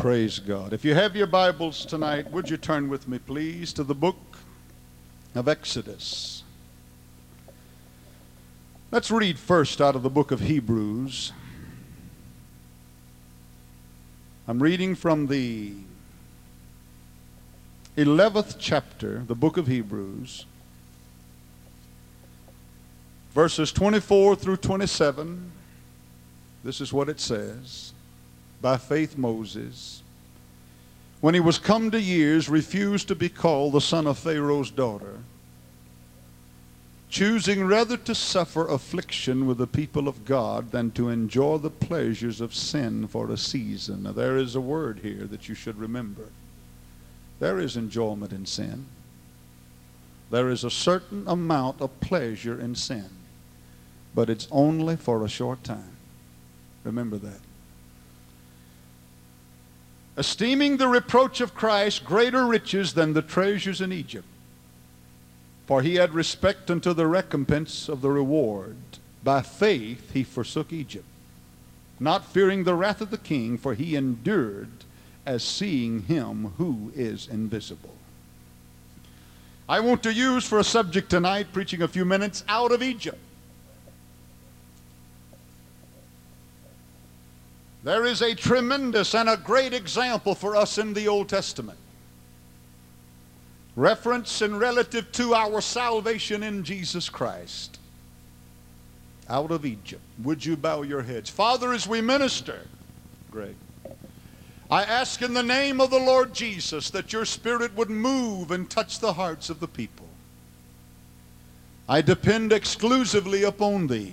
Praise God. If you have your Bibles tonight, would you turn with me, please, to the book of Exodus. Let's read first out of the book of Hebrews. I'm reading from the 11th chapter, the book of Hebrews, verses 24 through 27. This is what it says. By faith Moses, when he was come to years, refused to be called the son of Pharaoh's daughter, choosing rather to suffer affliction with the people of God than to enjoy the pleasures of sin for a season. Now there is a word here that you should remember. There is enjoyment in sin. There is a certain amount of pleasure in sin, but it's only for a short time. Remember that. Esteeming the reproach of Christ greater riches than the treasures in Egypt, for he had respect unto the recompense of the reward. By faith he forsook Egypt, not fearing the wrath of the king, for he endured as seeing him who is invisible. I want to use for a subject tonight, preaching a few minutes, out of Egypt. There is a tremendous and a great example for us in the Old Testament. Reference and relative to our salvation in Jesus Christ. Out of Egypt. Would you bow your heads? Father, as we minister, Greg, I ask in the name of the Lord Jesus that your Spirit would move and touch the hearts of the people. I depend exclusively upon thee.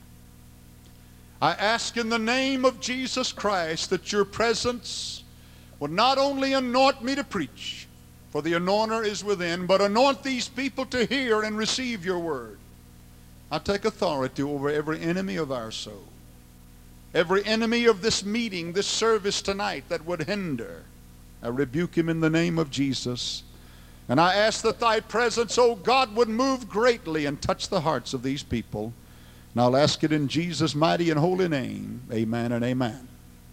I ask in the name of Jesus Christ that your presence would not only anoint me to preach, for the anointer is within, but anoint these people to hear and receive your word. I take authority over every enemy of our soul, every enemy of this meeting, this service tonight that would hinder. I rebuke him in the name of Jesus. And I ask that thy presence, O God, would move greatly and touch the hearts of these people. And I'll ask it in Jesus' mighty and holy name. Amen and amen.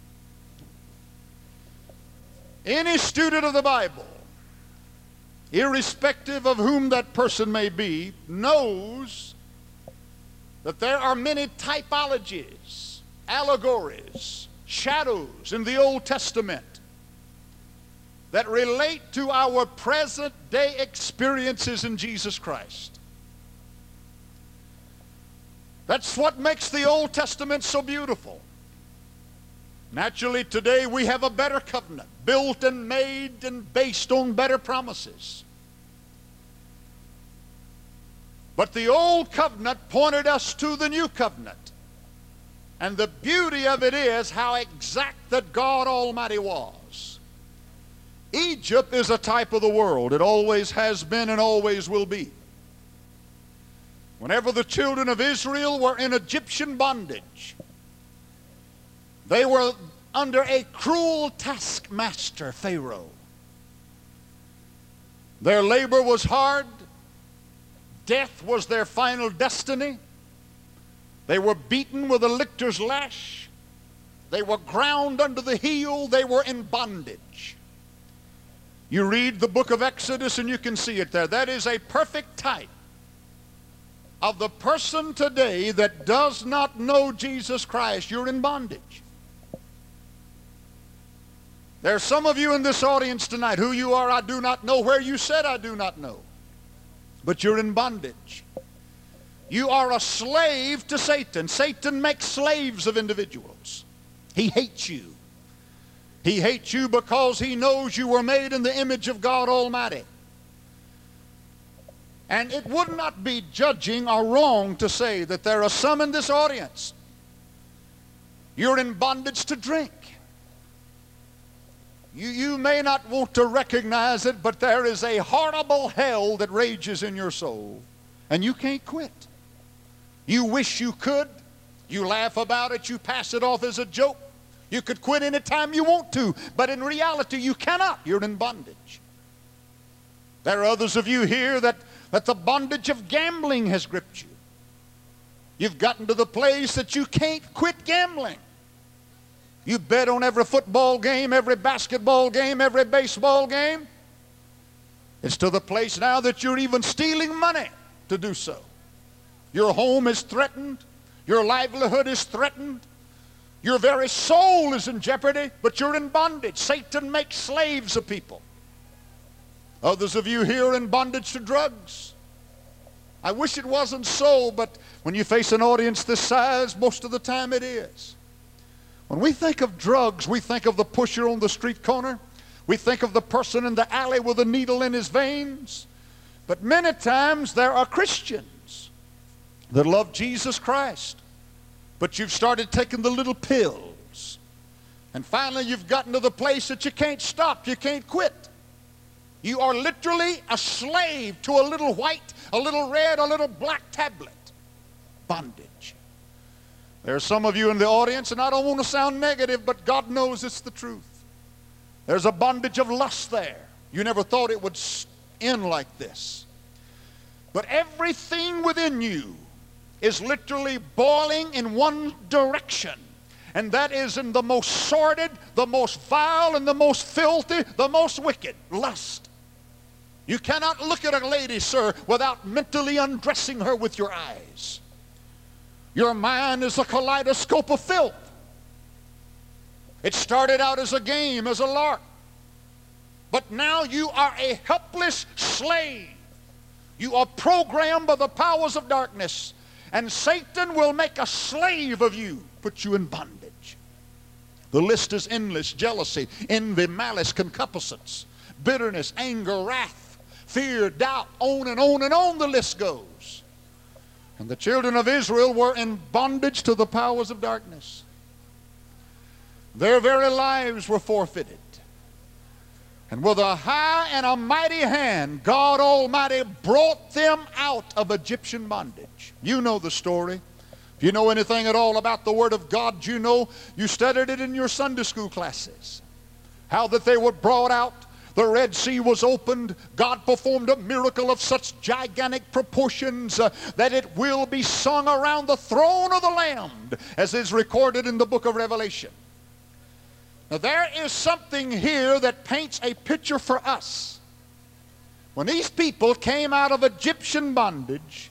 Any student of the Bible, irrespective of whom that person may be, knows that there are many typologies, allegories, shadows in the Old Testament that relate to our present day experiences in Jesus Christ. That's what makes the Old Testament so beautiful. Naturally, today we have a better covenant, built and made and based on better promises. But the old covenant pointed us to the new covenant. And the beauty of it is how exact that God Almighty was. Egypt is a type of the world. It always has been and always will be. Whenever the children of Israel were in Egyptian bondage, they were under a cruel taskmaster, Pharaoh. Their labor was hard. Death was their final destiny. They were beaten with a lictor's lash. They were ground under the heel. They were in bondage. You read the book of Exodus and you can see it there. That is a perfect type of the person today that does not know Jesus Christ. You're in bondage. There are some of you in this audience tonight. Who you are, I do not know. Where you said, I do not know. But you're in bondage. You are a slave to Satan. Satan makes slaves of individuals. He hates you. He hates you because he knows you were made in the image of God Almighty. And it would not be judging or wrong to say that there are some in this audience. You're in bondage to drink. You may not want to recognize it, but there is a horrible hell that rages in your soul. And you can't quit. You wish you could. You laugh about it. You pass it off as a joke. You could quit anytime you want to. But in reality, you cannot. You're in bondage. There are others of you here that the bondage of gambling has gripped you. . You've gotten to the place that you can't quit gambling. You bet on every football game, every basketball game, every baseball game. It's to the place now that you're even stealing money to do so. Your home is threatened. Your livelihood is threatened. Your very soul is in jeopardy, but you're in bondage. Satan makes slaves of people. Others of you here are in bondage to drugs. I wish it wasn't so, but when you face an audience this size, most of the time it is. When we think of drugs, we think of the pusher on the street corner. We think of the person in the alley with a needle in his veins. But many times there are Christians that love Jesus Christ, but you've started taking the little pills. And finally you've gotten to the place that you can't stop, you can't quit. You are literally a slave to a little white, a little red, a little black tablet. Bondage. There are some of you in the audience, and I don't want to sound negative, but God knows it's the truth. There's a bondage of lust there. You never thought it would end like this. But everything within you is literally boiling in one direction. And that is in the most sordid, the most vile, and the most filthy, the most wicked. Lust. You cannot look at a lady, sir, without mentally undressing her with your eyes. Your mind is a kaleidoscope of filth. It started out as a game, as a lark. But now you are a helpless slave. You are programmed by the powers of darkness. And Satan will make a slave of you, put you in bondage. The list is endless. Jealousy, envy, malice, concupiscence, bitterness, anger, wrath, fear, doubt, on and on and on the list goes. And the children of Israel were in bondage to the powers of darkness. Their very lives were forfeited. And with a high and a mighty hand, God Almighty brought them out of Egyptian bondage. You know the story. If you know anything at all about the Word of God, you know, you studied it in your Sunday school classes. How that they were brought out, the Red Sea was opened, God performed a miracle of such gigantic proportions that it will be sung around the throne of the Lamb, as is recorded in the book of Revelation. Now there is something here that paints a picture for us. When these people came out of Egyptian bondage,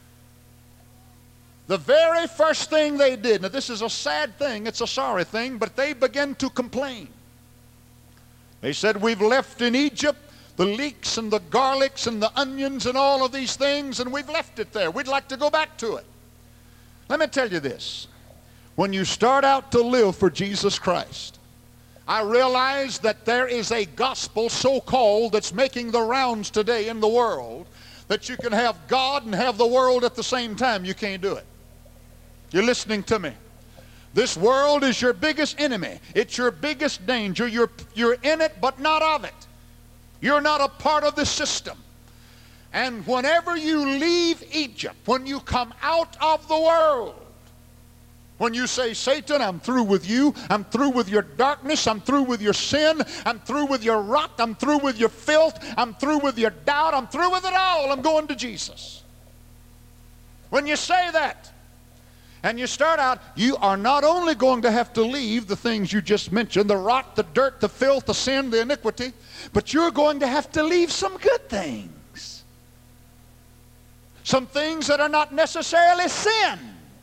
the very first thing they did, now this is a sad thing, it's a sorry thing, but they began to complain. They said, we've left in Egypt the leeks and the garlics and the onions and all of these things, and we've left it there. We'd like to go back to it. Let me tell you this. When you start out to live for Jesus Christ, I realize that there is a gospel so-called that's making the rounds today in the world that you can have God and have the world at the same time. You can't do it. You're listening to me. This world is your biggest enemy. It's your biggest danger. You're in it, but not of it. You're not a part of the system. And whenever you leave Egypt, when you come out of the world, when you say, Satan, I'm through with you. I'm through with your darkness. I'm through with your sin. I'm through with your rot. I'm through with your filth. I'm through with your doubt. I'm through with it all. I'm going to Jesus. When you say that, and you start out, you are not only going to have to leave the things you just mentioned, the rot, the dirt, the filth, the sin, the iniquity, but you're going to have to leave some good things. Some things that are not necessarily sin.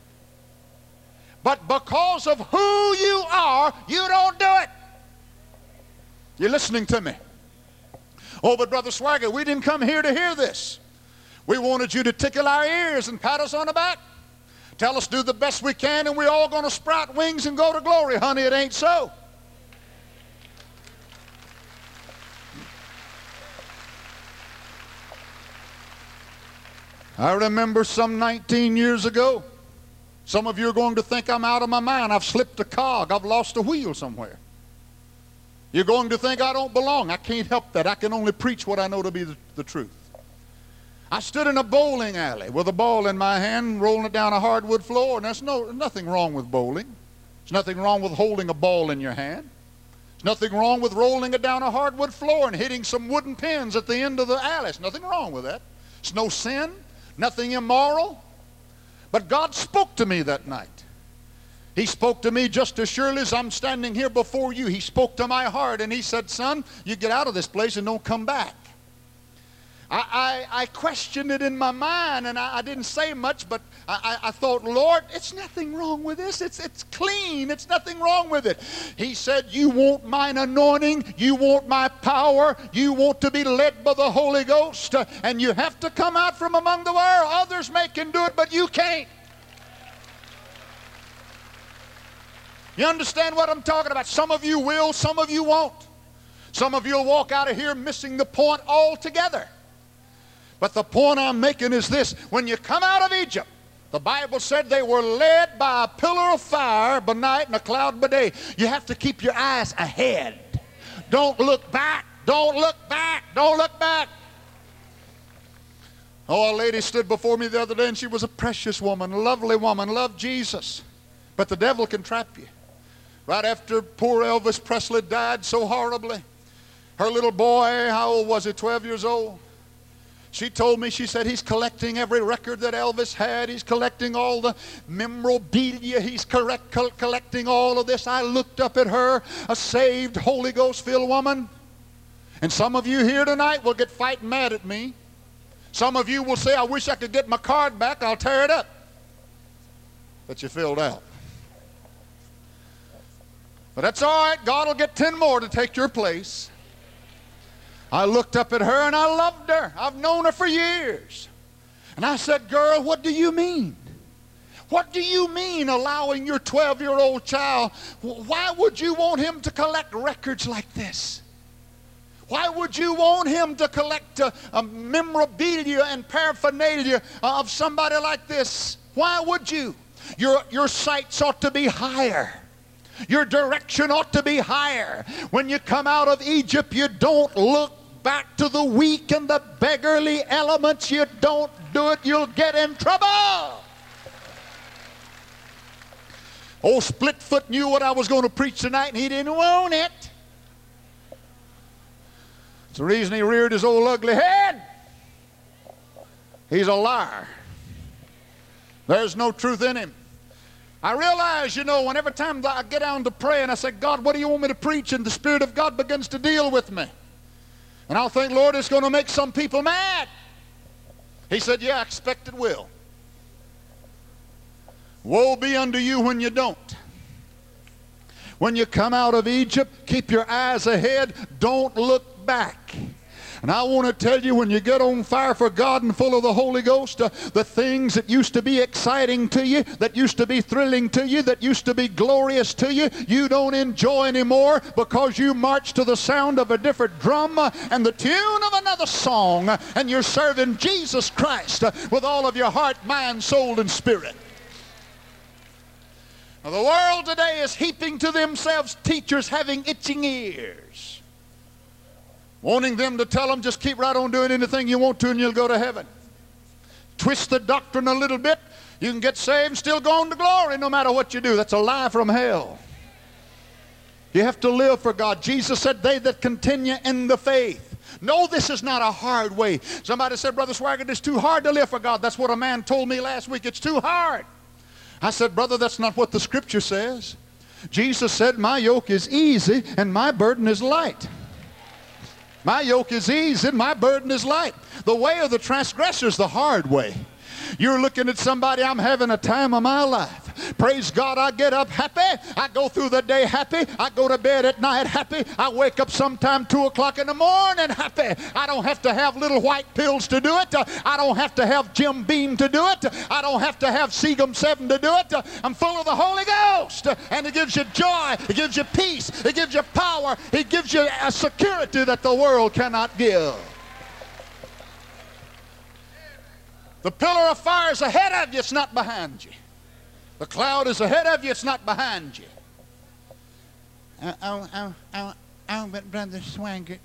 But because of who you are, you don't do it. You're listening to me. Oh, but Brother Swagger, we didn't come here to hear this. We wanted you to tickle our ears and pat us on the back. Tell us do the best we can and we're all going to sprout wings and go to glory. Honey, it ain't so. I remember some 19 years ago, some of you are going to think I'm out of my mind. I've slipped a cog. I've lost a wheel somewhere. You're going to think I don't belong. I can't help that. I can only preach what I know to be the truth. I stood in a bowling alley with a ball in my hand, rolling it down a hardwood floor, and there's nothing wrong with bowling. There's nothing wrong with holding a ball in your hand. There's nothing wrong with rolling it down a hardwood floor and hitting some wooden pins at the end of the alley. There's nothing wrong with that. It's no sin, nothing immoral. But God spoke to me that night. He spoke to me just as surely as I'm standing here before you. He spoke to my heart, and he said, son, you get out of this place and don't come back. I questioned it in my mind, and I didn't say much, but I thought, Lord, it's nothing wrong with this. It's clean. It's nothing wrong with it. He said, you want mine anointing. You want my power. You want to be led by the Holy Ghost, and you have to come out from among the world. Others may can do it, but you can't. You understand what I'm talking about? Some of you will, some of you won't. Some of you will walk out of here missing the point altogether. But the point I'm making is this. When you come out of Egypt, the Bible said they were led by a pillar of fire by night and a cloud by day. You have to keep your eyes ahead. Don't look back. Don't look back. Don't look back. Oh, a lady stood before me the other day, and she was a precious woman, a lovely woman, loved Jesus. But the devil can trap you. Right after poor Elvis Presley died so horribly, her little boy, how old was he, 12 years old? She told me, she said, he's collecting every record that Elvis had. He's collecting all the memorabilia. He's collecting all of this. I looked up at her, a saved, Holy Ghost-filled woman. And some of you here tonight will get fighting mad at me. Some of you will say, I wish I could get my card back. I'll tear it up. But you filled out. But that's all right. God will get 10 more to take your place. I looked up at her and I loved her. I've known her for years. And I said, girl, what do you mean? What do you mean allowing your 12-year-old child, why would you want him to collect records like this? Why would you want him to collect a memorabilia and paraphernalia of somebody like this? Why would you? Your sights ought to be higher. Your direction ought to be higher. When you come out of Egypt, you don't look back to the weak and the beggarly elements. You don't do it, you'll get in trouble. Old Splitfoot knew what I was going to preach tonight, and he didn't want it. It's the reason he reared his old ugly head. He's a liar. There's no truth in him. I realize, you know, whenever time I get down to pray and I say, God, what do you want me to preach? And the Spirit of God begins to deal with me. And I'll think, Lord, it's going to make some people mad. He said, yeah, I expect it will. Woe be unto you when you don't. When you come out of Egypt, keep your eyes ahead. Don't look back. And I want to tell you, when you get on fire for God and full of the Holy Ghost, the things that used to be exciting to you, that used to be thrilling to you, that used to be glorious to you, you don't enjoy anymore because you march to the sound of a different drum and the tune of another song, and you're serving Jesus Christ with all of your heart, mind, soul, and spirit. Now, the world today is heaping to themselves teachers having itching ears, wanting them to tell them, just keep right on doing anything you want to and you'll go to heaven. Twist the doctrine a little bit, you can get saved and still go on to glory no matter what you do. That's a lie from hell. You have to live for God. Jesus said, they that continue in the faith. No, this is not a hard way. Somebody said, Brother Swaggart, it's too hard to live for God. That's what a man told me last week. It's too hard. I said, brother, that's not what the Scripture says. Jesus said, my yoke is easy and my burden is light. My yoke is easy and my burden is light. The way of the transgressor is the hard way. You're looking at somebody, I'm having a time of my life. Praise God, I get up happy. I go through the day happy. I go to bed at night happy. I wake up sometime 2 o'clock in the morning happy. I don't have to have little white pills to do it. I don't have to have Jim Beam to do it. I don't have to have Seagum 7 to do it. I'm full of the Holy Ghost. And it gives you joy. It gives you peace. It gives you power. It gives you a security that the world cannot give. The pillar of fire is ahead of you, it's not behind you. The cloud is ahead of you, it's not behind you. But Brother Swaggart,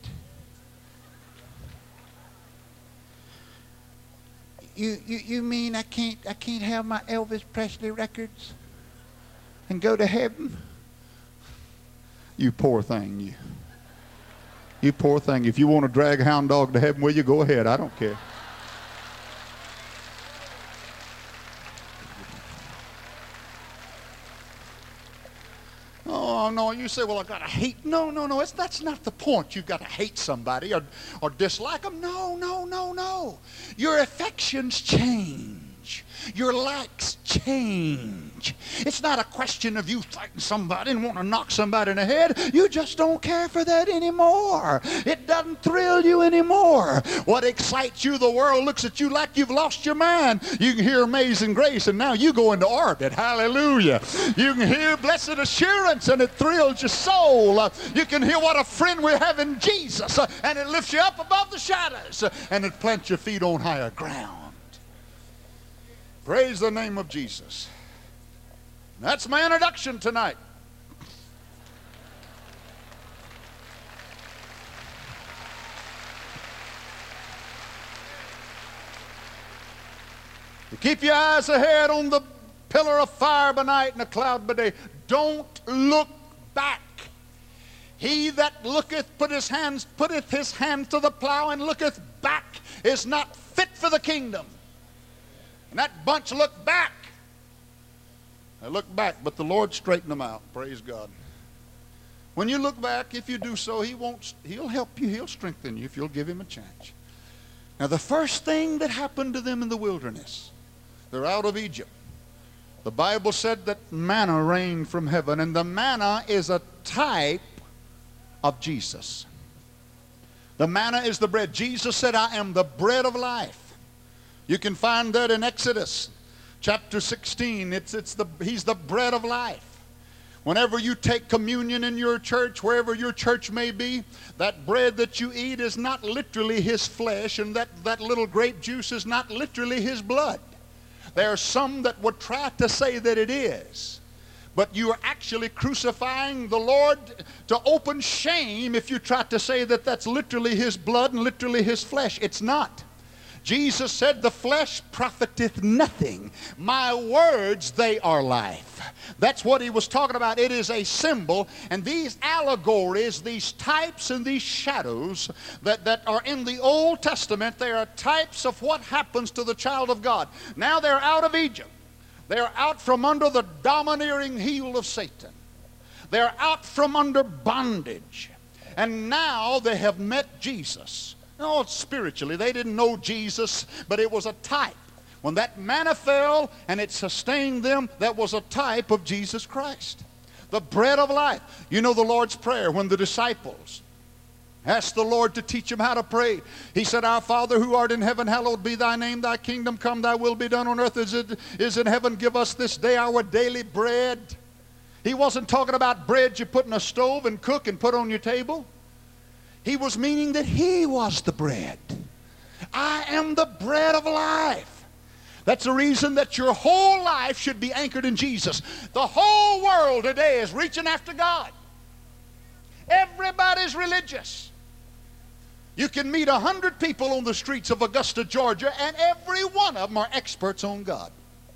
you mean I can't have my Elvis Presley records and go to heaven? You poor thing, you poor thing. If you want to drag a hound dog to heaven, will you go ahead? I don't care. you say, well, I've got to hate. No, no, no. That's not the point. You've got to hate somebody or dislike them. No, no, no, no. Your affections change. Your likes change. It's not a question of you fighting somebody and wanting to knock somebody in the head. You just don't care for that anymore. It doesn't thrill you anymore. What excites you, the world looks at you like you've lost your mind. You can hear Amazing Grace, and now you go into orbit. Hallelujah. You can hear Blessed Assurance, and it thrills your soul. You can hear what a friend we have in Jesus, and it lifts you up above the shadows, and it plants your feet on higher ground. Praise the name of Jesus. That's my introduction tonight. You keep your eyes ahead on the pillar of fire by night and a cloud by day. Don't look back. He that putteth his hand to the plow and looketh back is not fit for the kingdom. And that bunch looked back. They looked back, but the Lord straightened them out. Praise God. When you look back, if you do so, He'll help you. He'll strengthen you if you'll give Him a chance. Now, the first thing that happened to them in the wilderness, they're out of Egypt. The Bible said that manna rained from heaven, and the manna is a type of Jesus. The manna is the bread. Jesus said, I am the bread of life. You can find that in Exodus chapter 16. He's the bread of life. Whenever you take communion in your church, wherever your church may be, that bread that you eat is not literally His flesh, and that little grape juice is not literally His blood. There are some that would try to say that it is. But you are actually crucifying the Lord to open shame if you try to say that that's literally His blood and literally His flesh. It's not. Jesus said, the flesh profiteth nothing. My words, they are life. That's what He was talking about. It is a symbol. And these allegories, these types and these shadows that are in the Old Testament, they are types of what happens to the child of God. Now they're out of Egypt. They're out from under the domineering heel of Satan. They're out from under bondage. And now they have met Jesus. No, spiritually, they didn't know Jesus, but it was a type. When that manna fell and it sustained them, that was a type of Jesus Christ. The bread of life. You know the Lord's Prayer when the disciples asked the Lord to teach them how to pray. He said, Our Father who art in heaven, hallowed be thy name. Thy kingdom come, thy will be done on earth as it is in heaven. Give us this day our daily bread. He wasn't talking about bread you put in a stove and cook and put on your table. He was meaning that He was the bread. I am the bread of life. That's the reason that your whole life should be anchored in Jesus. The whole world today is reaching after God. Everybody's religious. You can meet 100 people on the streets of Augusta, Georgia, and every one of them are experts on God.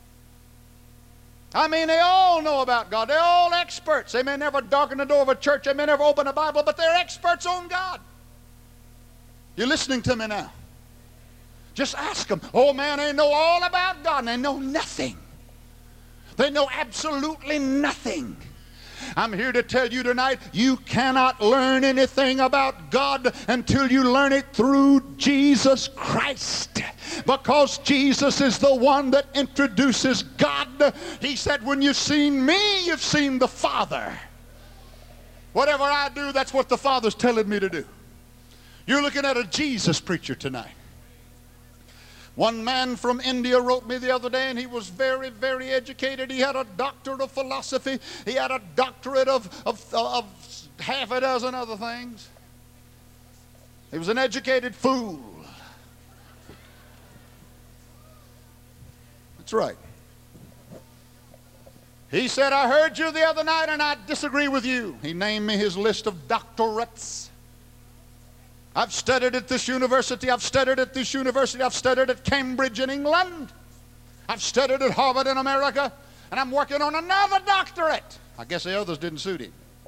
I mean, they all know about God. They're all experts. They may never darken the door of a church. They may never open a Bible, but they're experts on God. You're listening to me now. Just ask them. Oh, man, they know all about God, and they know nothing. They know absolutely nothing. I'm here to tell you tonight, you cannot learn anything about God until you learn it through Jesus Christ. Because Jesus is the one that introduces God. He said, when you've seen me, you've seen the Father. Whatever I do, that's what the Father's telling me to do. You're looking at a Jesus preacher tonight. One man from India wrote me the other day, and he was very, very educated. He had a doctorate of philosophy. He had a doctorate of half a dozen other things. He was an educated fool. That's right. He said, I heard you the other night, and I disagree with you. He named me his list of doctorates. I've studied at this university, I've studied at this university, I've studied at Cambridge in England. I've studied at Harvard in America, and I'm working on another doctorate. I guess the others didn't suit him.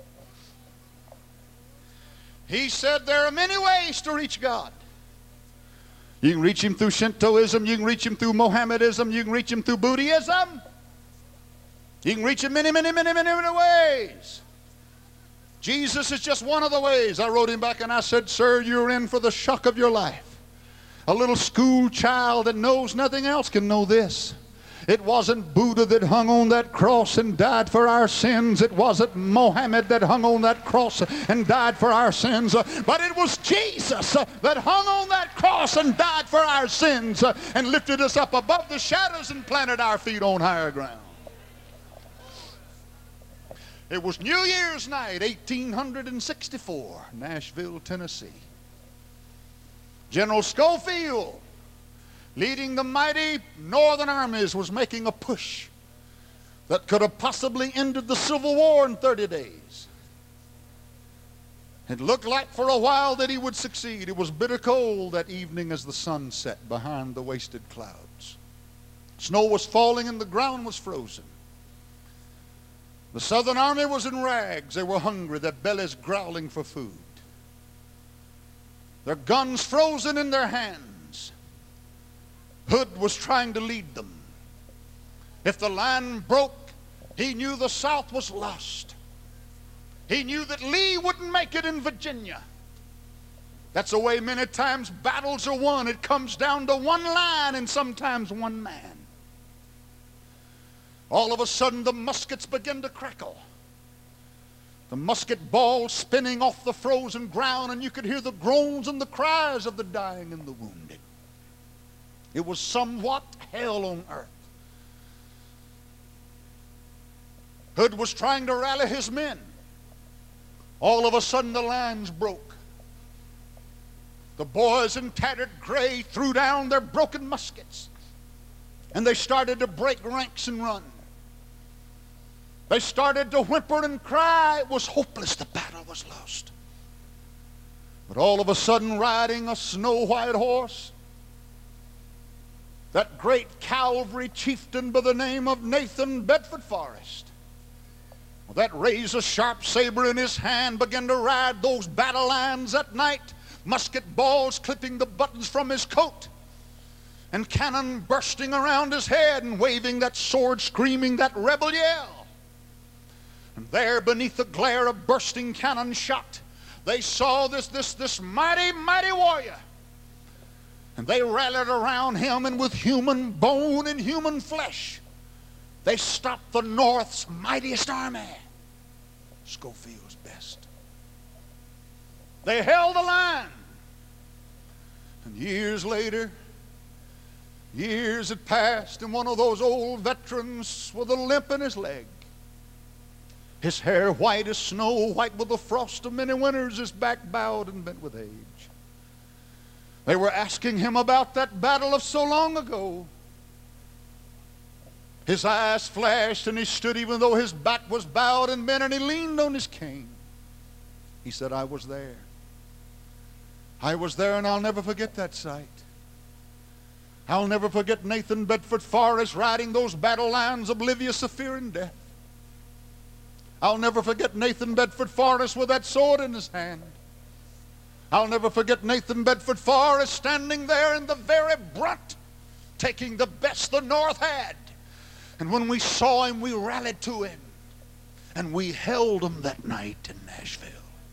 He said there are many ways to reach God. You can reach Him through Shintoism, you can reach Him through Mohammedanism, you can reach Him through Buddhism. You can reach Him many, many, many, many, many ways. Jesus is just one of the ways. I wrote him back and I said, sir, you're in for the shock of your life. A little school child that knows nothing else can know this. It wasn't Buddha that hung on that cross and died for our sins. It wasn't Mohammed that hung on that cross and died for our sins. But it was Jesus that hung on that cross and died for our sins and lifted us up above the shadows and planted our feet on higher ground. It was New Year's night, 1864, Nashville, Tennessee. General Schofield, leading the mighty northern armies, was making a push that could have possibly ended the Civil War in 30 days. It looked like for a while that he would succeed. It was bitter cold that evening as the sun set behind the wasted clouds. Snow was falling and the ground was frozen. The Southern Army was in rags. They were hungry, their bellies growling for food. Their guns frozen in their hands. Hood was trying to lead them. If the line broke, he knew the South was lost. He knew that Lee wouldn't make it in Virginia. That's the way many times battles are won. It comes down to one line and sometimes one man. All of a sudden the muskets begin to crackle. The musket balls spinning off the frozen ground, and you could hear the groans and the cries of the dying and the wounded. It was somewhat hell on earth. Hood was trying to rally his men. All of a sudden the lines broke. The boys in tattered gray threw down their broken muskets, and they started to break ranks and run. They started to whimper and cry. It was hopeless. The battle was lost. But all of a sudden, riding a snow-white horse, that great cavalry chieftain by the name of Nathan Bedford Forrest, with that razor-sharp saber in his hand, began to ride those battle lines at night, musket balls clipping the buttons from his coat, and cannon bursting around his head and waving that sword, screaming that rebel yell. And there, beneath the glare of bursting cannon shot, they saw this mighty, mighty warrior. And they rallied around him, and with human bone and human flesh, they stopped the North's mightiest army, Schofield's best. They held the line. And years later, years had passed, and one of those old veterans with a limp in his leg, his hair white as snow, white with the frost of many winters, his back bowed and bent with age. They were asking him about that battle of so long ago. His eyes flashed and he stood even though his back was bowed and bent, and he leaned on his cane. He said, I was there. I was there, and I'll never forget that sight. I'll never forget Nathan Bedford Forrest riding those battle lines oblivious of fear and death. I'll never forget Nathan Bedford Forrest with that sword in his hand. I'll never forget Nathan Bedford Forrest standing there in the very brunt, taking the best the North had. And when we saw him, we rallied to him, and we held him that night in Nashville.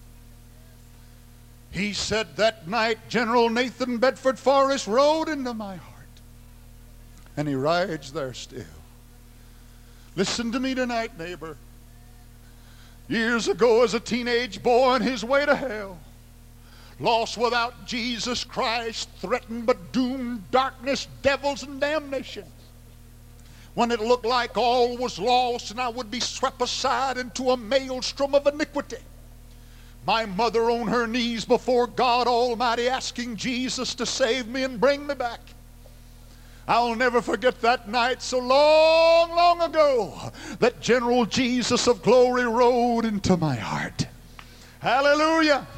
He said that night, General Nathan Bedford Forrest rode into my heart, and he rides there still. Listen to me tonight, neighbor. Years ago, as a teenage boy on his way to hell, lost without Jesus Christ, threatened but doomed, darkness, devils, and damnation, when it looked like all was lost and I would be swept aside into a maelstrom of iniquity, my mother on her knees before God Almighty asking Jesus to save me and bring me back. I'll never forget that night so long, long ago that General Jesus of Glory rode into my heart. Hallelujah.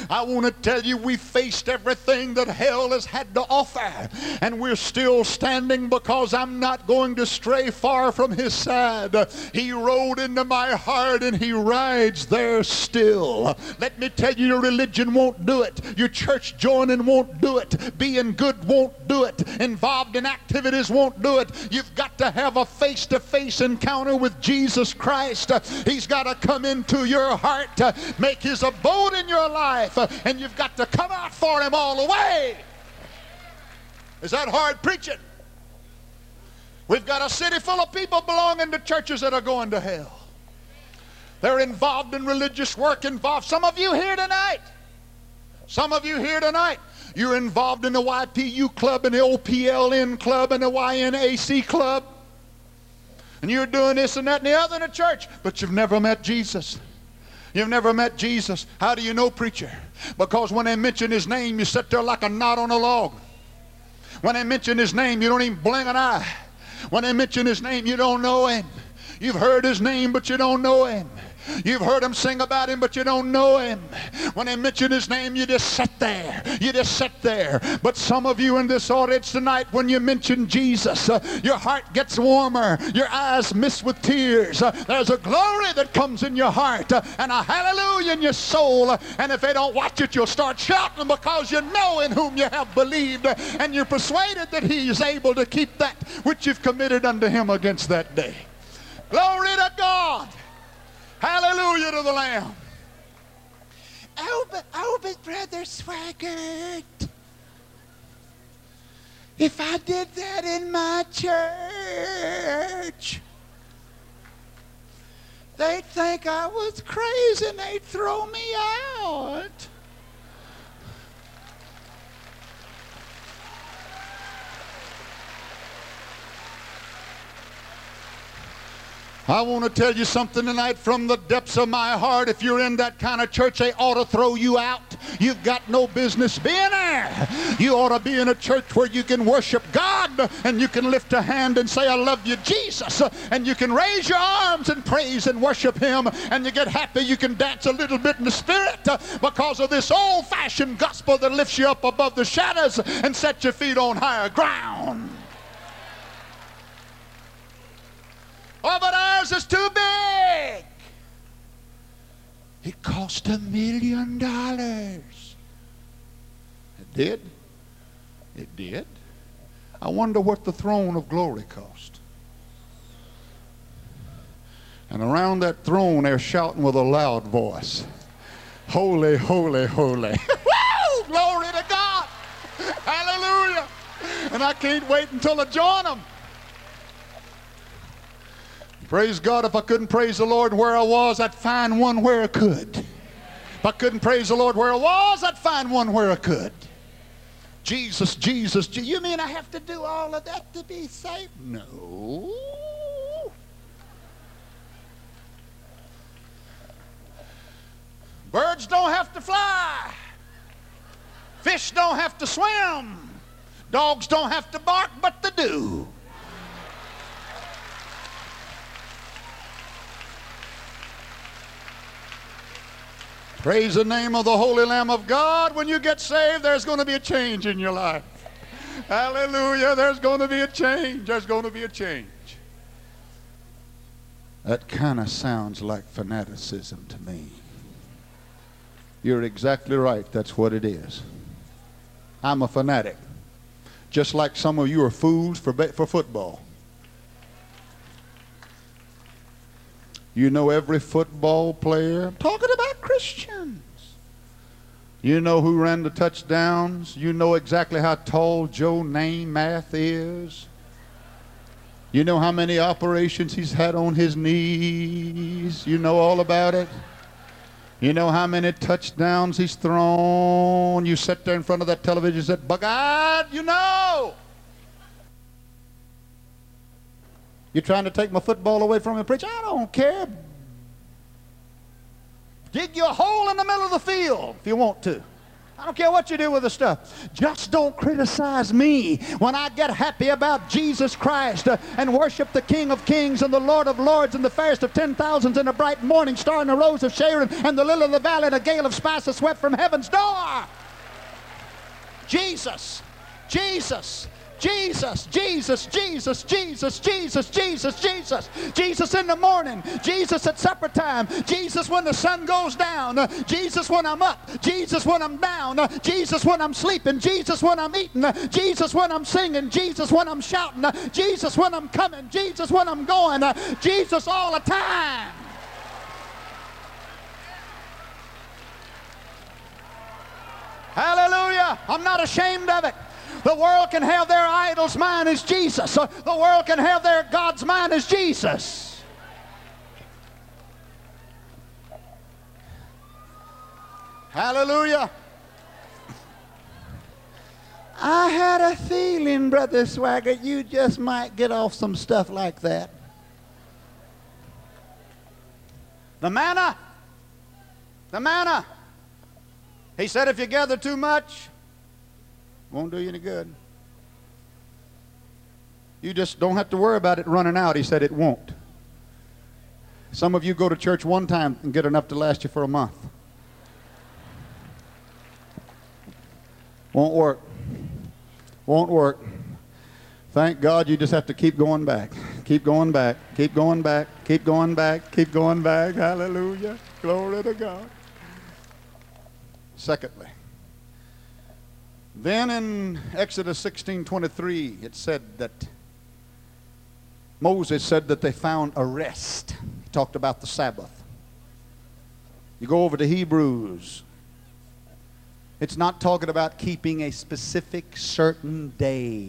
I want to tell you, we faced everything that hell has had to offer, and we're still standing because I'm not going to stray far from his side. He rode into my heart and he rides there still. Let me tell you, your religion won't do it. Your church joining won't do it. Being good won't do it. Involved in activities won't do it. You've got to have a face-to-face encounter with Jesus Christ. He's got to come into your heart, make his abode in your life, and you've got to come out for him all the way. Is that hard preaching? We've got a city full of people belonging to churches that are going to hell. They're involved in religious work, some of you here tonight. Some of you here tonight, you're involved in the YPU club and the OPLN club and the YNAC club. And you're doing this and that and the other in the church, but you've never met Jesus. You've never met Jesus. How do you know, preacher? Because when they mention his name, you sit there like a knot on a log. When they mention his name, you don't even blink an eye. When they mention his name, you don't know him. You've heard his name, but you don't know him. You've heard them sing about him, but you don't know him. When they mention his name, you just sit there. You just sit there. But some of you in this audience tonight, when you mention Jesus, your heart gets warmer. Your eyes mist with tears. There's a glory that comes in your heart and a hallelujah in your soul. And if they don't watch it, you'll start shouting because you know in whom you have believed. And you're persuaded that he is able to keep that which you've committed unto him against that day. Glory to God. Hallelujah to the Lamb. Oh, but Brother Swaggart, if I did that in my church, they'd think I was crazy and they'd throw me out. I want to tell you something tonight from the depths of my heart. If you're in that kind of church, they ought to throw you out. You've got no business being there. You ought to be in a church where you can worship God and you can lift a hand and say, I love you, Jesus. And you can raise your arms and praise and worship him. And you get happy. You can dance a little bit in the spirit because of this old-fashioned gospel that lifts you up above the shadows and sets your feet on higher ground. Oh, but ours is too big. It cost $1 million. It did? It did? I wonder what the throne of glory cost. And around that throne they're shouting with a loud voice, holy, holy, holy. Woo! Glory to God. Hallelujah. And I can't wait until I join them. Praise God. If I couldn't praise the Lord where I was, I'd find one where I could. If I couldn't praise the Lord where I was, I'd find one where I could. Jesus, Jesus, you mean I have to do all of that to be saved? No. Birds don't have to fly. Fish don't have to swim. Dogs don't have to bark, but they do. Praise the name of the Holy Lamb of God. When you get saved, there's going to be a change in your life. Hallelujah. There's going to be a change. There's going to be a change. That kind of sounds like fanaticism to me. You're exactly right. That's what it is. I'm a fanatic. Just like some of you are fools for football. You know every football player. I'm talking about Christians. You know who ran the touchdowns. You know exactly how tall Joe Namath is. You know how many operations he's had on his knees. You know all about it. You know how many touchdowns he's thrown. You sit there in front of that television and said, Bug-eyed, you know. You're trying to take my football away from me, preacher? I don't care. Dig you a hole in the middle of the field if you want to. I don't care what you do with the stuff. Just don't criticize me when I get happy about Jesus Christ and worship the King of Kings and the Lord of Lords and the fairest of 10,000s and a bright morning star and the rose of Sharon and the lily of the valley and a gale of spice that swept from heaven's door. Jesus, Jesus, Jesus, Jesus, Jesus, Jesus, Jesus, Jesus, Jesus. Jesus in the morning. Jesus at supper time. Jesus when the sun goes down. Jesus when I'm up. Jesus when I'm down. Jesus when I'm sleeping. Jesus when I'm eating. Jesus when I'm singing. Jesus when I'm shouting. Jesus when I'm coming. Jesus when I'm going. Jesus all the time. Hallelujah. I'm not ashamed of it. The world can have their idols. Mine is Jesus. The world can have their gods. Mine is Jesus. Hallelujah. I had a feeling, Brother Swaggart, you just might get off some stuff like that. The manna. The manna. He said if you gather too much, won't do you any good. You just don't have to worry about it running out. He said it won't. Some of you go to church one time and get enough to last you for a month. Won't work. Won't work. Thank God you just have to keep going back. Keep going back. Keep going back. Keep going back. Keep going back. Hallelujah. Glory to God. Secondly, then in Exodus 16:23, it said that Moses said that they found a rest. He talked about the Sabbath. You go over to Hebrews. It's not talking about keeping a specific certain day.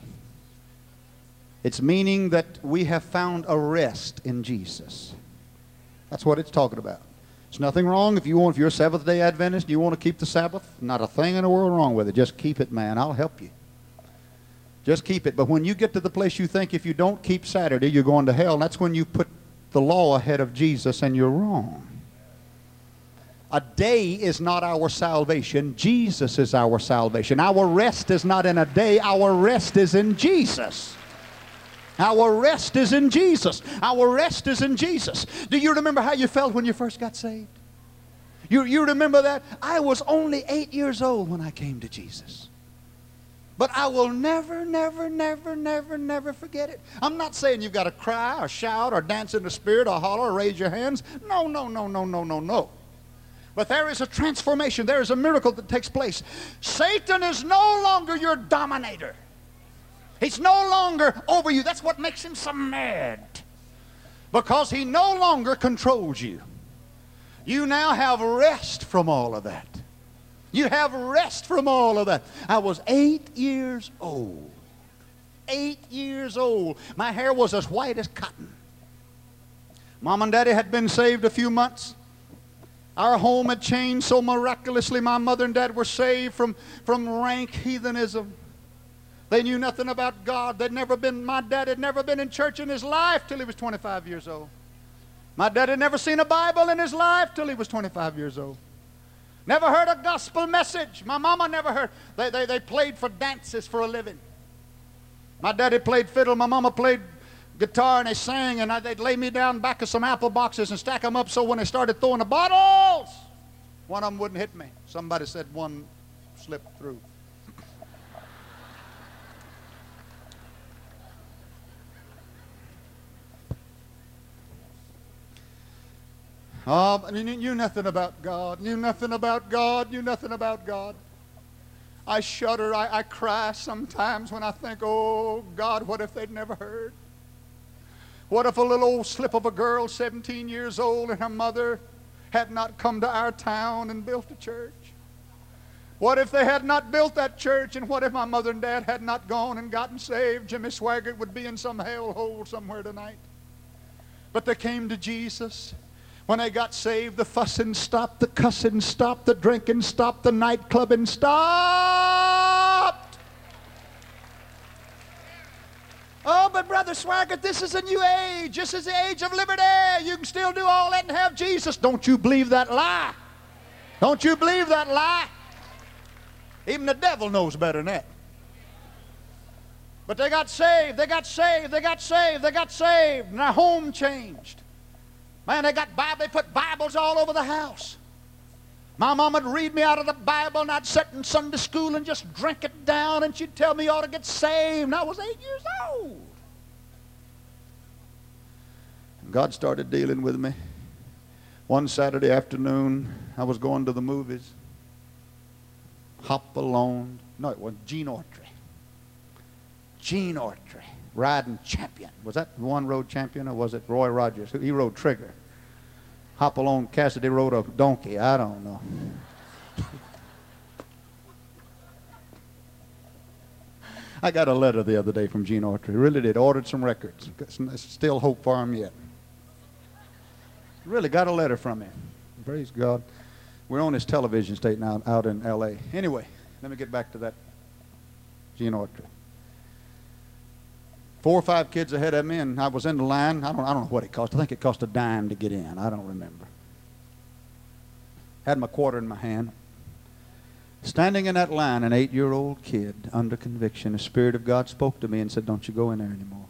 It's meaning that we have found a rest in Jesus. That's what it's talking about. There's nothing wrong if you're a Seventh-day Adventist and you want to keep the Sabbath. Not a thing in the world wrong with it. Just keep it, man. I'll help you. Just keep it. But when you get to the place you think if you don't keep Saturday, you're going to hell, that's when you put the law ahead of Jesus and you're wrong. A day is not our salvation. Jesus is our salvation. Our rest is not in a day. Our rest is in Jesus. Our rest is in Jesus. Our rest is in Jesus. Do you remember how you felt when you first got saved? You remember that? I was only 8 years old when I came to Jesus. But I will never, never, never, never, never forget it. I'm not saying you've got to cry or shout or dance in the Spirit or holler or raise your hands. No, no, no, no, no, no, no. But there is a transformation. There is a miracle that takes place. Satan is no longer your dominator. He's no longer over you. That's what makes him so mad. Because he no longer controls you. You now have rest from all of that. You have rest from all of that. I was 8 years old. 8 years old. My hair was as white as cotton. Mom and Daddy had been saved a few months. Our home had changed so miraculously. My mother and Dad were saved from rank heathenism. They knew nothing about God. My dad had never been in church in his life till he was 25 years old. My dad had never seen a Bible in his life till he was 25 years old. Never heard a gospel message. My mama never heard. They played for dances for a living. My daddy played fiddle. My mama played guitar, and they sang, and they'd lay me down back of some apple boxes and stack them up so when they started throwing the bottles, one of them wouldn't hit me. Somebody said one slipped through. Oh, you knew nothing about God. Knew nothing about God. Knew nothing about God. I shudder. I cry sometimes when I think, oh, God, what if they'd never heard? What if a little old slip of a girl, 17 years old, and her mother had not come to our town and built a church? What if they had not built that church, and what if my mother and dad had not gone and gotten saved? Jimmy Swaggart would be in some hellhole somewhere tonight. But they came to Jesus. When they got saved, the fussing stopped, the cussing stopped, the drinking stopped, the nightclubbing stopped. Oh, but Brother Swaggart, this is a new age. This is the age of liberty. You can still do all that and have Jesus. Don't you believe that lie. Don't you believe that lie. Even the devil knows better than that. But they got saved, they got saved, they got saved, they got saved, and their home changed. Man, they put Bibles all over the house. My mom would read me out of the Bible, and I'd sit in Sunday school and just drink it down, and she'd tell me you ought to get saved, and I was 8 years old. And God started dealing with me. One Saturday afternoon, I was going to the movies. Hop Alone. No, it wasn't. Gene Autry. Gene Autry, riding Champion. Was that the one rode Champion, or was it Roy Rogers? He rode Trigger. Hop Alone, Cassidy rode a donkey. I don't know. I got a letter the other day from Gene Autry. Really did. Ordered some records. Still hope for him yet. Really got a letter from him. Praise God. We're on his television station out in L.A. Anyway, let me get back to that Gene Autry. 4 or 5 kids ahead of me, and I was in the line. I don't know what it cost. I think it cost a dime to get in. I don't remember. Had my quarter in my hand. Standing in that line, an 8-year-old kid under conviction. The Spirit of God spoke to me and said, "Don't you go in there anymore.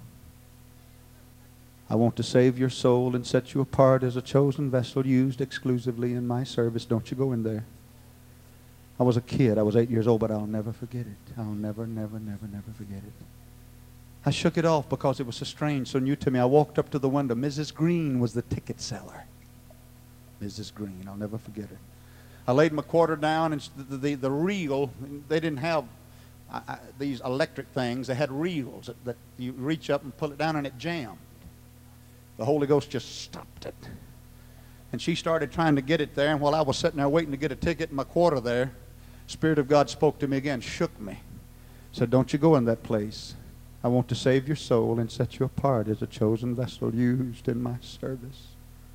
I want to save your soul and set you apart as a chosen vessel used exclusively in my service. Don't you go in there." I was a kid. I was 8 years old, but I'll never forget it. I'll never forget it. I shook it off because it was so strange, so new to me. I walked up to the window. Mrs. Green was the ticket seller. Mrs. Green, I'll never forget her. I laid my quarter down, and the reel, they didn't have these electric things. They had reels that you reach up and pull it down, and it jammed. The Holy Ghost just stopped it. And she started trying to get it there, and while I was sitting there waiting to get a ticket and my quarter there, Spirit of God spoke to me again, shook me, said, "Don't you go in that place. I want to save your soul and set you apart as a chosen vessel used in my service."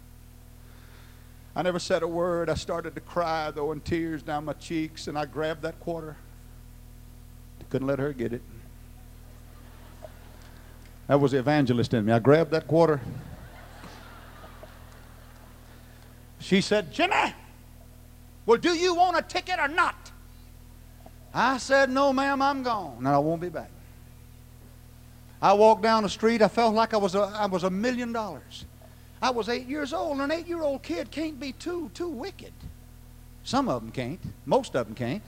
I never said a word. I started to cry, though, and tears down my cheeks, and I grabbed that quarter. Couldn't let her get it. That was the evangelist in me. I grabbed that quarter. She said, "Jimmy, well, do you want a ticket or not?" I said, "No, ma'am, I'm gone, and I won't be back." I walked down the street. I felt like I was $1 million. I was 8 years old, and an 8-year-old kid can't be too wicked. Some of them can't. Most of them can't.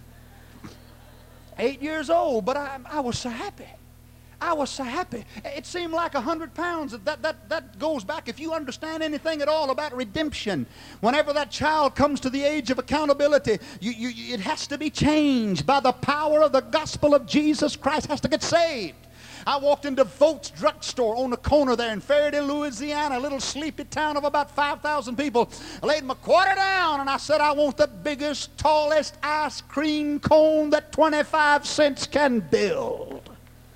8 years old, but I was so happy. I was so happy. It seemed like 100 pounds. That goes back, if you understand anything at all about redemption. Whenever that child comes to the age of accountability, it has to be changed by the power of the gospel of Jesus Christ. Has to get saved. I walked into Vogt's drugstore on the corner there in Faraday, Louisiana, a little sleepy town of about 5,000 people. I laid my quarter down, and I said, "I want the biggest, tallest ice cream cone that 25 cents can build."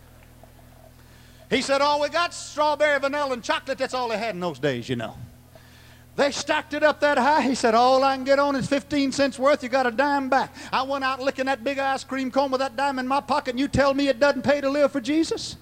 He said, "Oh, we got strawberry, vanilla, and chocolate." That's all they had in those days, you know. They stacked it up that high. He said, "All I can get on is 15 cents worth. You got a dime back." I went out licking that big ice cream cone with that dime in my pocket, and you tell me it doesn't pay to live for Jesus?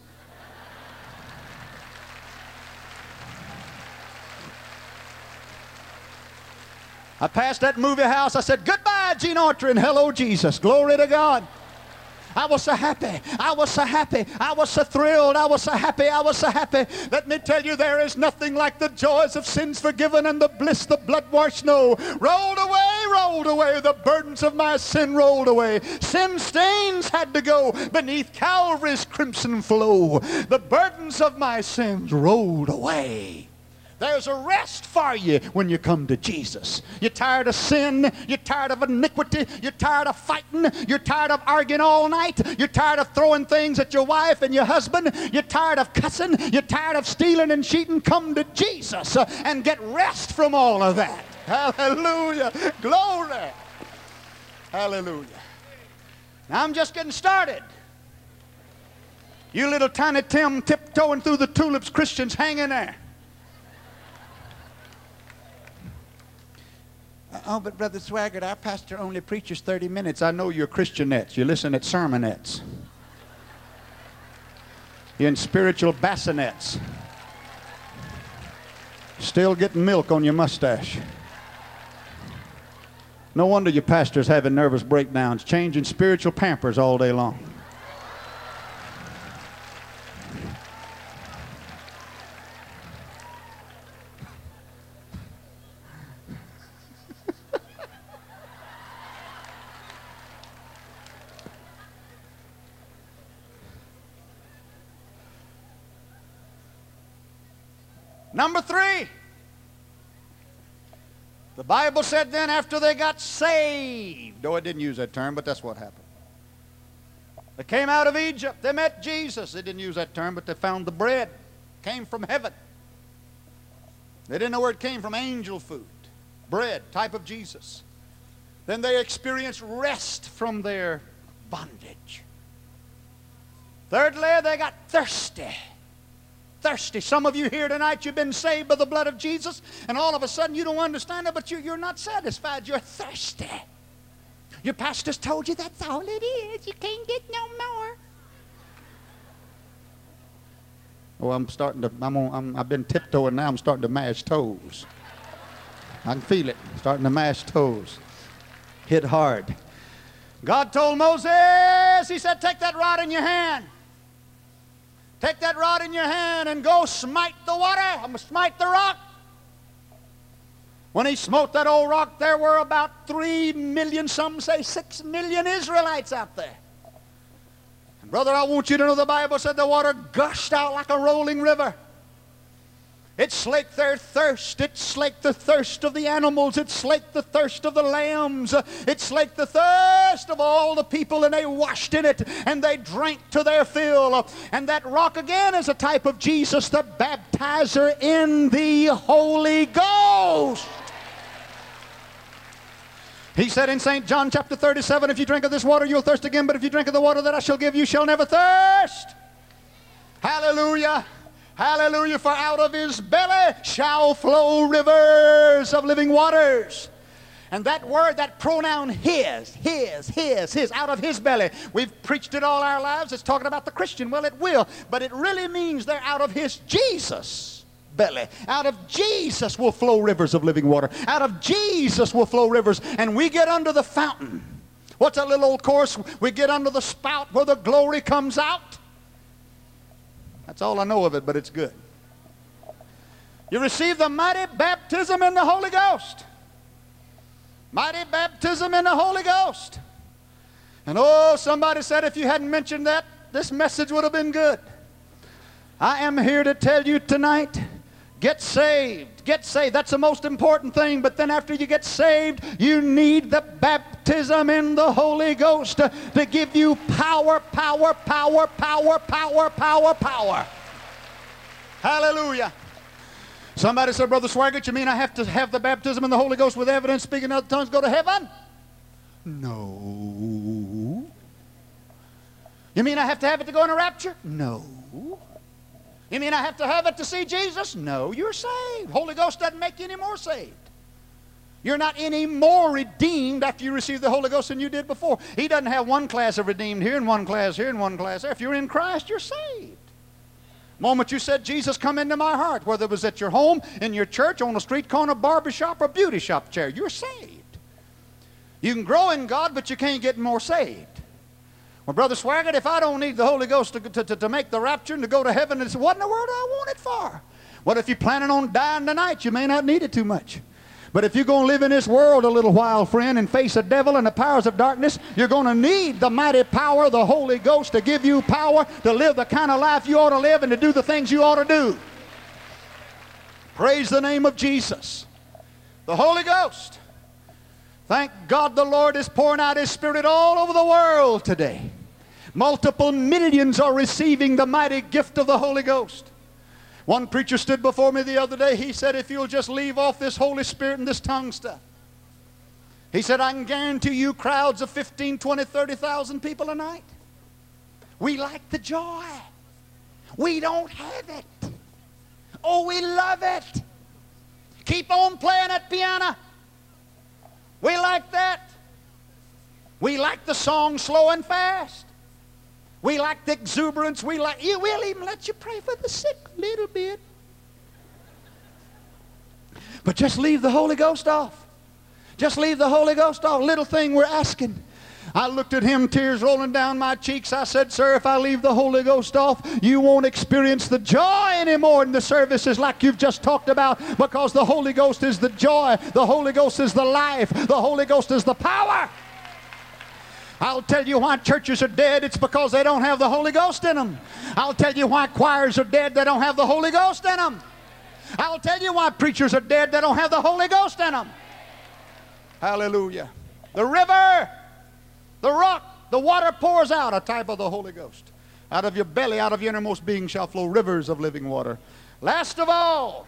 I passed that movie house. I said, "Goodbye, Gene Autry, and hello, Jesus." Glory to God. I was so happy. I was so happy. I was so thrilled. I was so happy. I was so happy. Let me tell you, there is nothing like the joys of sins forgiven and the bliss the blood-washed snow. Rolled away, the burdens of my sin rolled away. Sin stains had to go beneath Calvary's crimson flow. The burdens of my sins rolled away. There's a rest for you when you come to Jesus. You're tired of sin. You're tired of iniquity. You're tired of fighting. You're tired of arguing all night. You're tired of throwing things at your wife and your husband. You're tired of cussing. You're tired of stealing and cheating. Come to Jesus and get rest from all of that. Hallelujah. Glory. Hallelujah. Now I'm just getting started. You little tiny Tim tiptoeing through the tulips, Christians, hang in there. "Oh, but Brother Swaggart, our pastor only preaches 30 minutes. I know you're Christianettes. You listen at sermonettes. You're in spiritual bassinets. Still getting milk on your mustache. No wonder your pastor's having nervous breakdowns, changing spiritual pampers all day long. Number 3, the Bible said then after they got saved, though it didn't use that term, but that's what happened. They came out of Egypt. They met Jesus. They didn't use that term, but they found the bread. Came from heaven. They didn't know where it came from. Angel food. Bread, type of Jesus. Then they experienced rest from their bondage. Thirdly, they got thirsty. Thirsty. Some of you here tonight, you've been saved by the blood of Jesus, and all of a sudden you don't understand it, but you're not satisfied. You're thirsty. Your pastor's told you that's all it is. You can't get no more. Oh, I've been tiptoeing now. I'm starting to mash toes. I can feel it. Starting to mash toes. Hit hard. God told Moses, he said, take that rod in your hand. Take that rod in your hand and go smite the water. I'm going to smite the rock. When he smote that old rock, there were about 3 million, some say 6 million Israelites out there. And brother, I want you to know the Bible said the water gushed out like a rolling river. It slaked their thirst. It slaked the thirst of the animals. It slaked the thirst of the lambs. It slaked the thirst of all the people, and they washed in it, and they drank to their fill. And that rock again is a type of Jesus, the baptizer in the Holy Ghost. He said in St. John chapter 37, if you drink of this water, you'll thirst again, but if you drink of the water that I shall give you, shall never thirst. Hallelujah. Hallelujah, for out of his belly shall flow rivers of living waters. And that word, that pronoun his, out of his belly. We've preached it all our lives. It's talking about the Christian. Well, it will, but it really means they're out of his Jesus belly. Out of Jesus will flow rivers of living water. Out of Jesus will flow rivers. And we get under the fountain. What's that little old chorus? We get under the spout where the glory comes out. That's all I know of it, but it's good. You receive the mighty baptism in the Holy Ghost. Mighty baptism in the Holy Ghost. And oh, somebody said if you hadn't mentioned that, this message would have been good. I am here to tell you tonight, get saved. Get saved. That's the most important thing. But then after you get saved, you need the baptism in the Holy Ghost to give you power, power, power, power, power, power, power. Hallelujah. Somebody said, Brother Swaggart, you mean I have to have the baptism in the Holy Ghost with evidence, speaking in other tongues, go to heaven? No. You mean I have to have it to go in a rapture? No. You mean I have to have it to see Jesus? No, you're saved. Holy Ghost doesn't make you any more saved. You're not any more redeemed after you receive the Holy Ghost than you did before. He doesn't have one class of redeemed here and one class here and one class there. If you're in Christ, you're saved. The moment you said, Jesus, come into my heart, whether it was at your home, in your church, on a street corner, barbershop, or beauty shop chair, you're saved. You can grow in God, but you can't get more saved. Well, Brother Swaggart, if I don't need the Holy Ghost to make the rapture and to go to heaven, and say, what in the world do I want it for? Well, if you're planning on dying tonight, you may not need it too much. But if you're going to live in this world a little while, friend, and face the devil and the powers of darkness, you're going to need the mighty power of the Holy Ghost to give you power to live the kind of life you ought to live and to do the things you ought to do. Praise the name of Jesus. The Holy Ghost. Thank God the Lord is pouring out His Spirit all over the world today. Multiple millions are receiving the mighty gift of the Holy Ghost. One preacher stood before me the other day. He said, if you'll just leave off this Holy Spirit and this tongue stuff. He said, I can guarantee you crowds of 15, 20, 30,000 people a night. We like the joy. We don't have it. Oh, we love it. Keep on playing that piano. We like that. We like the song slow and fast. We like the exuberance. We'll even let you pray for the sick a little bit. But just leave the Holy Ghost off. Just leave the Holy Ghost off. Little thing we're asking. I looked at him, tears rolling down my cheeks. I said, sir, if I leave the Holy Ghost off, you won't experience the joy anymore in the services like you've just talked about, because the Holy Ghost is the joy. The Holy Ghost is the life. The Holy Ghost is the power. I'll tell you why churches are dead. It's because they don't have the Holy Ghost in them. I'll tell you why choirs are dead. They don't have the Holy Ghost in them. I'll tell you why preachers are dead. They don't have the Holy Ghost in them. Hallelujah. The river, the rock, the water pours out, a type of the Holy Ghost. Out of your belly, out of your innermost being shall flow rivers of living water. Last of all,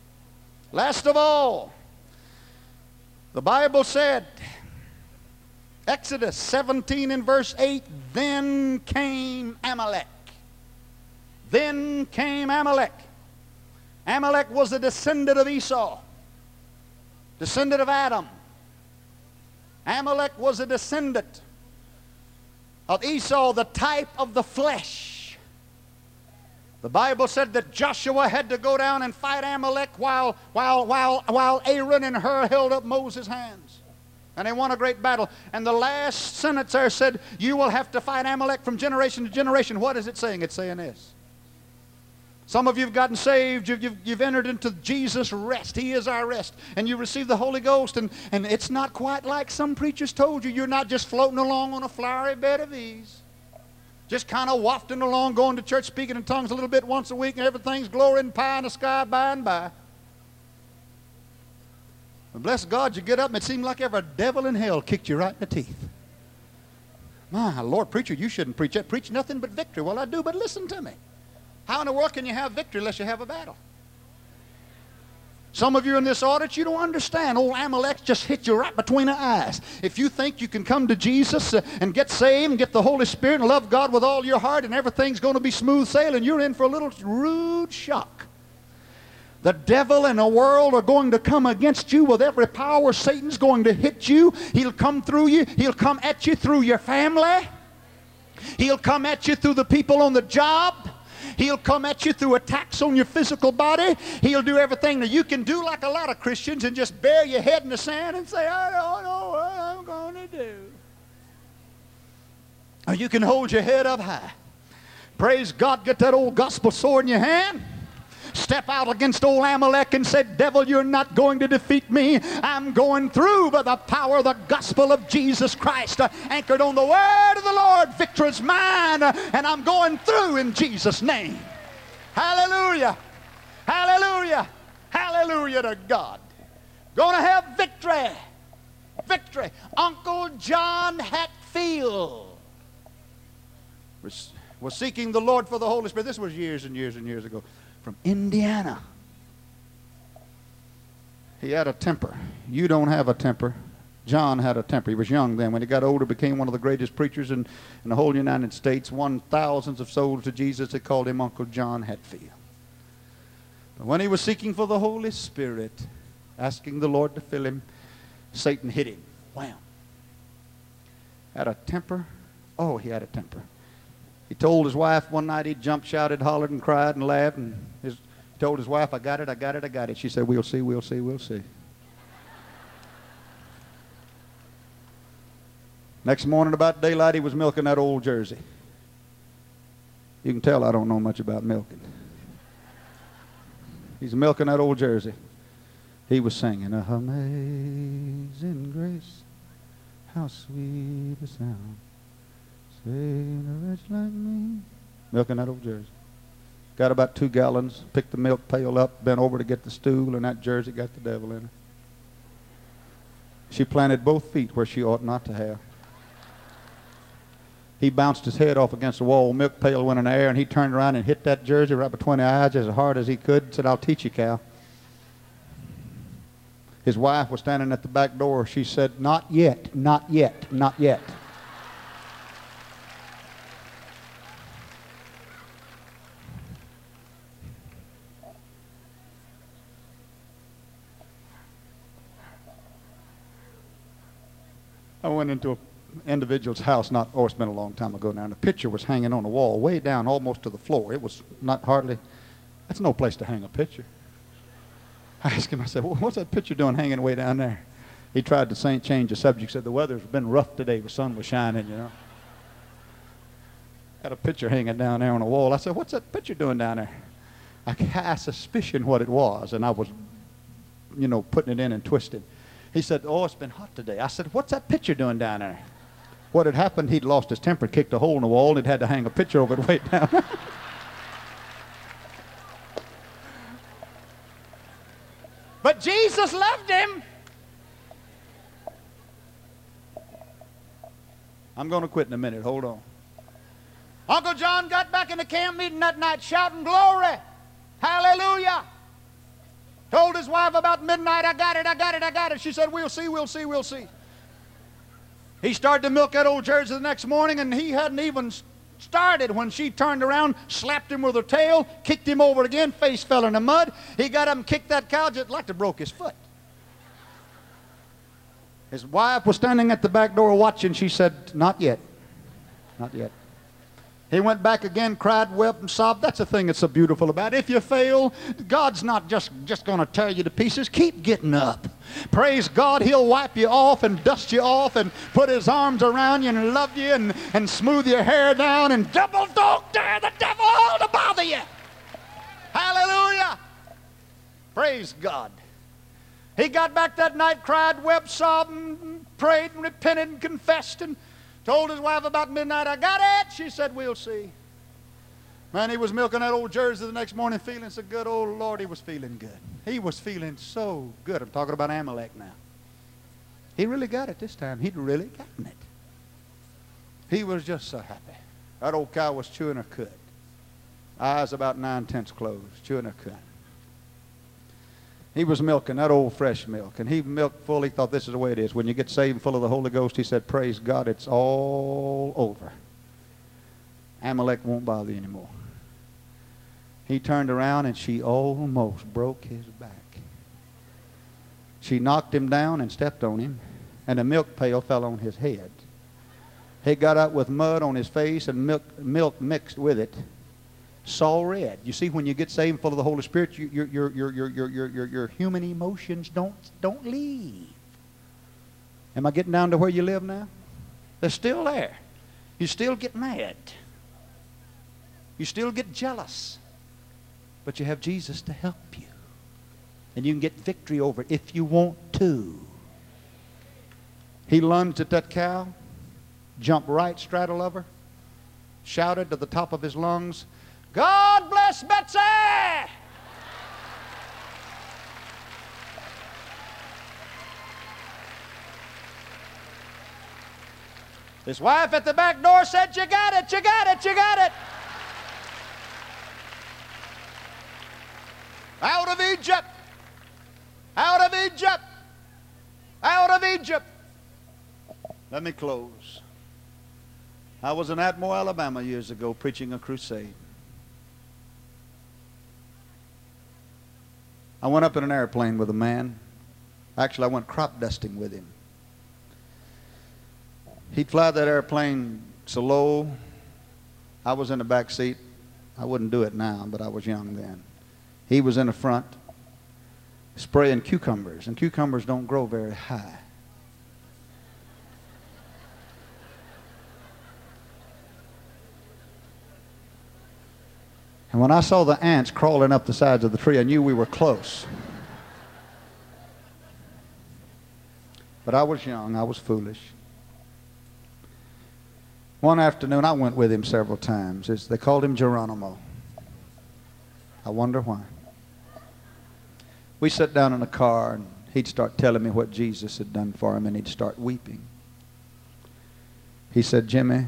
the Bible said, Exodus 17 and verse 8, then came Amalek. Then came Amalek. Amalek was a descendant of Esau, descendant of Adam. Amalek was a descendant of Esau, the type of the flesh. The Bible said that Joshua had to go down and fight Amalek while Aaron and Hur held up Moses' hands. And they won a great battle. And the last sentence there said, you will have to fight Amalek from generation to generation. What is it saying? It's saying this. Some of you have gotten saved. You've entered into Jesus' rest. He is our rest. And you receive the Holy Ghost. And it's not quite like some preachers told you. You're not just floating along on a flowery bed of ease. Just kind of wafting along, going to church, speaking in tongues a little bit once a week, and everything's glory and pie in the sky by and by. But bless God, you get up and it seems like every devil in hell kicked you right in the teeth. My Lord, preacher, you shouldn't preach that. Preach nothing but victory. Well, I do, but listen to me. How in the world can you have victory unless you have a battle? Some of you in this audience, you don't understand. Old Amalek just hit you right between the eyes. If you think you can come to Jesus and get saved and get the Holy Spirit and love God with all your heart and everything's going to be smooth sailing, you're in for a little rude shock. The devil and the world are going to come against you with every power. Satan's going to hit you. He'll come through you. He'll come at you through your family. He'll come at you through the people on the job. He'll come at you through attacks on your physical body. He'll do everything that you can do like a lot of Christians and just bury your head in the sand and say, I don't know what I'm going to do. Or you can hold your head up high. Praise God, get that old gospel sword in your hand. Step out against old Amalek and say, devil, you're not going to defeat me. I'm going through by the power of the gospel of Jesus Christ. Anchored on the word of the Lord, victory is mine, and I'm going through in Jesus' name. Hallelujah. Hallelujah. Hallelujah to God. Going to have victory. Victory. Uncle John Hatfield was seeking the Lord for the Holy Spirit. This was years and years and years ago. From Indiana. He had a temper. You don't have a temper. John had a temper. He was young then. When he got older, became one of the greatest preachers in the whole United States. Won thousands of souls to Jesus. They called him Uncle John Hatfield. But when he was seeking for the Holy Spirit, asking the Lord to fill him, Satan hit him. Wham. Had a temper. Oh, he had a temper. He told his wife one night he jumped, shouted, hollered, and cried and laughed. And he told his wife, I got it, I got it, I got it. She said, we'll see, we'll see, we'll see. Next morning about daylight, he was milking that old Jersey. You can tell I don't know much about milking. He's milking that old Jersey. He was singing, Amazing Grace, how sweet the sound. Saving a wretch like me. Milking that old Jersey. Got about 2 gallons, picked the milk pail up, bent over to get the stool, and that Jersey got the devil in her. She planted both feet where she ought not to have. He bounced his head off against the wall, milk pail went in the air, and he turned around and hit that Jersey right between the eyes as hard as he could and said, I'll teach you, cow. His wife was standing at the back door. She said, not yet, not yet, not yet. I went into an individual's house, it's been a long time ago now, and the picture was hanging on the wall, way down almost to the floor. It was not hardly, that's no place to hang a picture. I asked him, I said, well, what's that picture doing hanging way down there? He tried to change the subject, said the weather's been rough today, the sun was shining, you know. Had a picture hanging down there on the wall. I said, what's that picture doing down there? I had a suspicion what it was, and I was, you know, putting it in and twisting. He said, oh, it's been hot today. I said, what's that picture doing down there? What had happened, he'd lost his temper, kicked a hole in the wall, and he'd had to hang a picture over it way down. But Jesus loved him. I'm going to quit in a minute. Hold on. Uncle John got back in the camp meeting that night shouting glory. Hallelujah. Told his wife about midnight, I got it, I got it, I got it. She said, we'll see, we'll see, we'll see. He started to milk that old Jersey the next morning, and he hadn't even started when she turned around, slapped him with her tail, kicked him over again, face fell in the mud. He got up and kicked that cow just like to broke his foot. His wife was standing at the back door watching. She said, not yet, not yet. He went back again, cried, wept, and sobbed. That's the thing that's so beautiful about it. If you fail, God's not just going to tear you to pieces. Keep getting up. Praise God, He'll wipe you off and dust you off and put His arms around you and love you and smooth your hair down and don't dare the devil to bother you. Hallelujah. Praise God. He got back that night, cried, wept, sobbed, and prayed and repented and confessed and told his wife about midnight, I got it. She said, we'll see. Man, he was milking that old Jersey the next morning feeling so good. Oh, Lord, he was feeling good. He was feeling so good. I'm talking about Amalek now. He really got it this time. He'd really gotten it. He was just so happy. That old cow was chewing her cud. Eyes about 9/10 closed, chewing her cud. He was milking that old fresh milk, and he milked full. He thought this is the way it is. When you get saved and full of the Holy Ghost, he said, praise God, it's all over. Amalek won't bother you anymore. He turned around, and she almost broke his back. She knocked him down and stepped on him, and a milk pail fell on his head. He got up with mud on his face and milk mixed with it. Saw red. You see, when you get saved and full of the Holy Spirit, your human emotions don't leave. Am I getting down to where you live now? They're still there. You still get mad. You still get jealous. But you have Jesus to help you. And you can get victory over it if you want to. He lunged at that cow, jumped right straddle of her, shouted to the top of his lungs, God bless Betsy! His wife at the back door said, you got it, you got it, you got it. Out of Egypt, out of Egypt, out of Egypt. Let me close. I was in Atmore, Alabama years ago preaching a crusade. I went up in an airplane with a man. Actually, I went crop dusting with him. He'd fly that airplane so low. I was in the back seat. I wouldn't do it now, but I was young then. He was in the front spraying cucumbers, and cucumbers don't grow very high. And when I saw the ants crawling up the sides of the tree, I knew we were close. But I was young, I was foolish. One afternoon, I went with him several times. They called him Geronimo. I wonder why. We sat down in a car, and he'd start telling me what Jesus had done for him, and he'd start weeping. He said, Jimmy,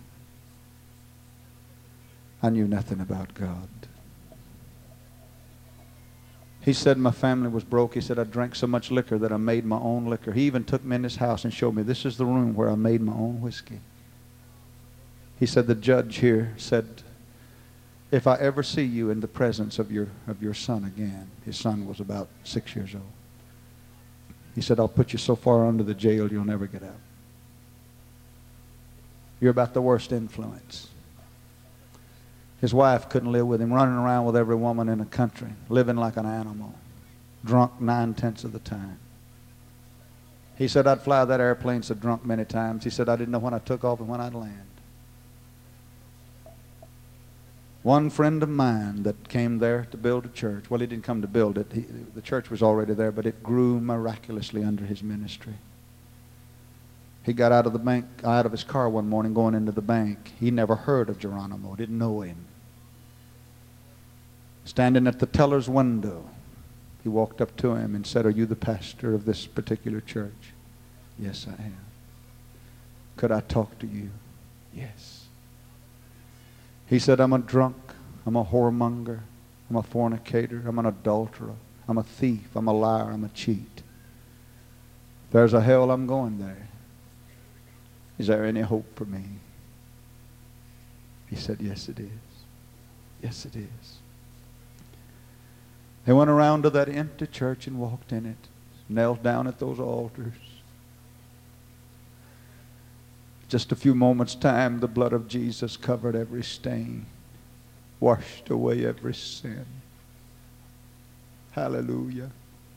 I knew nothing about God. He said my family was broke. He said I drank so much liquor that I made my own liquor. He even took me in his house and showed me this is the room where I made my own whiskey. He said the judge here said, if I ever see you in the presence of your son again, his son was about 6 years old. He said, I'll put you so far under the jail you'll never get out. You're about the worst influence. His wife couldn't live with him, running around with every woman in the country, living like an animal, drunk 9/10 of the time. He said, I'd fly that airplane so drunk many times. He said, I didn't know when I took off and when I'd land. One friend of mine that came there to build a church, well, he didn't come to build it. The church was already there, but it grew miraculously under his ministry. He got out of his car one morning going into the bank. He never heard of Geronimo, didn't know him. Standing at the teller's window, he walked up to him and said, are you the pastor of this particular church? Yes, I am. Could I talk to you? Yes. He said, I'm a drunk, I'm a whoremonger, I'm a fornicator, I'm an adulterer, I'm a thief, I'm a liar, I'm a cheat. If there's a hell, I'm going there. Is there any hope for me? He said, yes, it is. Yes, it is. They went around to that empty church and walked in it, knelt down at those altars. Just a few moments' time, the blood of Jesus covered every stain, washed away every sin. Hallelujah.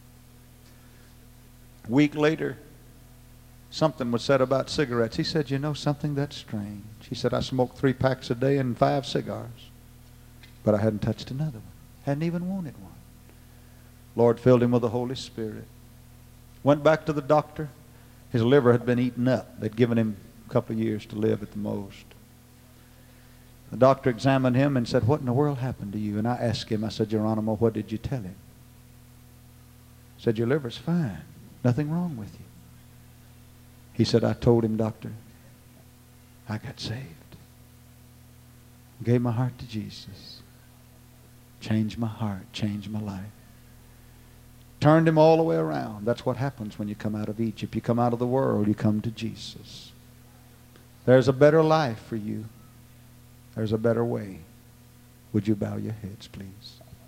A week later, something was said about cigarettes. He said, you know something, that's strange. He said, I smoked 3 packs a day and 5 cigars, but I hadn't touched another one. Hadn't even wanted one. Lord filled him with the Holy Spirit. Went back to the doctor. His liver had been eaten up. They'd given him a couple of years to live at the most. The doctor examined him and said, what in the world happened to you? And I asked him, I said, Geronimo, what did you tell him? He said, your liver's fine. Nothing wrong with you. He said, I told him, doctor, I got saved. Gave my heart to Jesus. Changed my heart, changed my life. Turned him all the way around. That's what happens when you come out of Egypt. You come out of the world, you come to Jesus. There's a better life for you. There's a better way. Would you bow your heads, please?